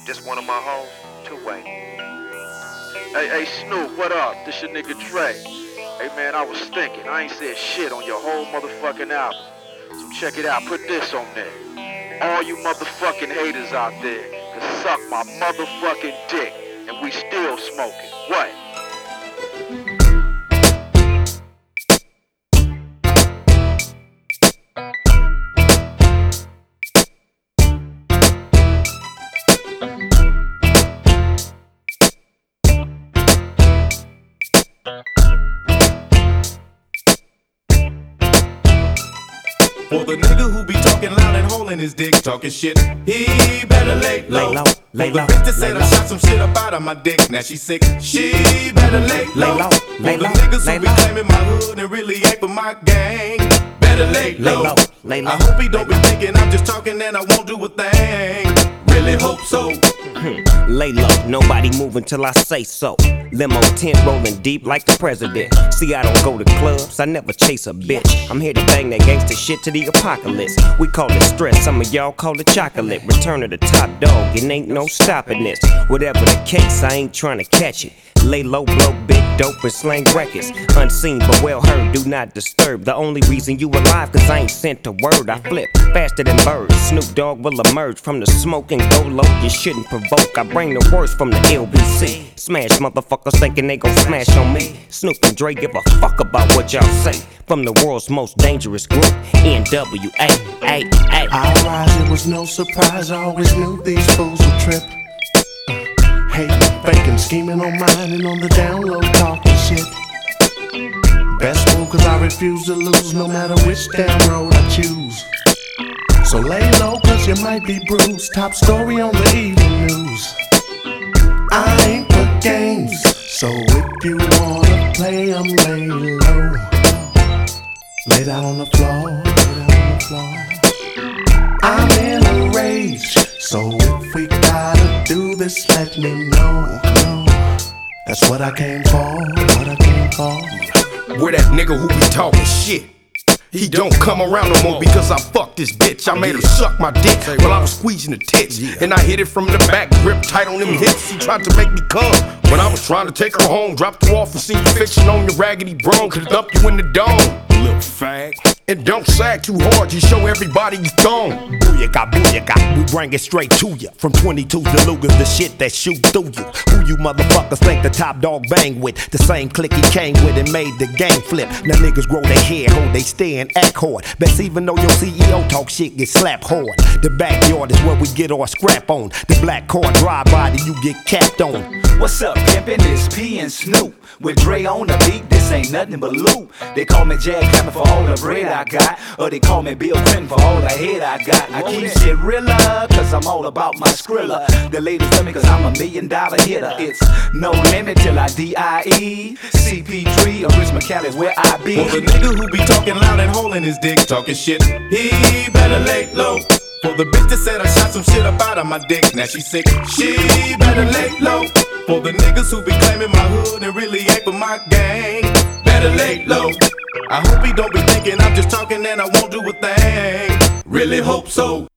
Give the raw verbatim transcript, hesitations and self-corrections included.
This one of my hoes, two-way. Hey, hey, Snoop, what up? This your nigga Dre. Hey, man, I was thinking. I ain't said shit on your whole motherfucking album. So check it out. Put this on there. All you motherfucking haters out there can suck my motherfucking dick, and we still smoking. What? For the nigga who be talking loud and holding his dick, talking shit, he better lay low. Lay low, lay For the low, bitch that said lay I low. shot some shit up out of my dick, now she sick, she better lay low. Lay low, lay For the low, niggas lay who be low. claiming my hood and really ain't for my gang, better lay low. low, lay low, I hope he don't lay be thinking I'm just talking and I won't do a thing. Really hope so. Lay low, nobody move until I say so. Limo tent rolling deep like the president. See, I don't go to clubs, I never chase a bitch. I'm here to bang that gangsta shit to the apocalypse. We call it stress, some of y'all call it chocolate. Return of the top dog, it ain't no stopping this. Whatever the case, I ain't trying to catch it. Lay low, blow big dope and slang records. Unseen but well heard, do not disturb. The only reason you alive, cause I ain't sent a word. I flip faster than birds. Snoop Dogg will emerge from the smoke and go low. You shouldn't provoke, I bring the worst from the L B C. Smash motherfuckers thinking they gon' smash on me. Snoop and Dre give a fuck about what y'all say. From the world's most dangerous group, N W A, A, A. I rise, it was no surprise, I always knew these fools would trip. Hating, faking, scheming on mine and on the down low talking shit. Best move cause I refuse to lose no matter which damn road I choose. So lay low cause you might be bruised. Top story on the evening news. I ain't for games, so if you wanna play 'em, lay low. Lay down on the floor, lay down on the floor. I'm in a rage, so if we gotta do this, let me know. That's what I came for, what I came for. Where that nigga who be talking shit, he don't come around no more because I fucked this bitch. I made her suck my dick while I was squeezing the tits, and I hit it from the back, grip tight on them hips. She tried to make me come when I was trying to take her home. Dropped her off and seen you fiction on your raggedy bro. Could dump you in the dome, little fag. And don't sag too hard, you show everybody you thong. Booyaka, booyaka, we bring it straight to ya. From twenty-twos to Lugers, the shit that shoot through you. Who you motherfuckers think the top dog bang with? The same clique he came with and made the game flip. Now niggas grow their hair, hold they stay and act hard. Best even though your C E O talk shit, get slapped hard. The backyard is where we get our scrap on. The black car drive by, you get capped on. What's up, pimpin'? It's P and Snoop. With Dre on the beat, this ain't nothing but loot. They call me Jack Hammer for all the bread I got, or they call me Bill Clinton for all the head I got. I keep shit realer, cause I'm all about my skrilla. The ladies love me cause I'm a million dollar hitter. It's no limit till I D I E. C P three or Rich McCallis where I be. For the nigga who be talking loud and holding his dick, talking shit, he better lay low. For the bitch that said I shot some shit up out of my dick, now she sick, she better lay low. For the niggas who be claiming my hood and really ain't for my gang, better lay low. I hope he don't be thinking I'm just talking and I won't do a thing. Really hope so.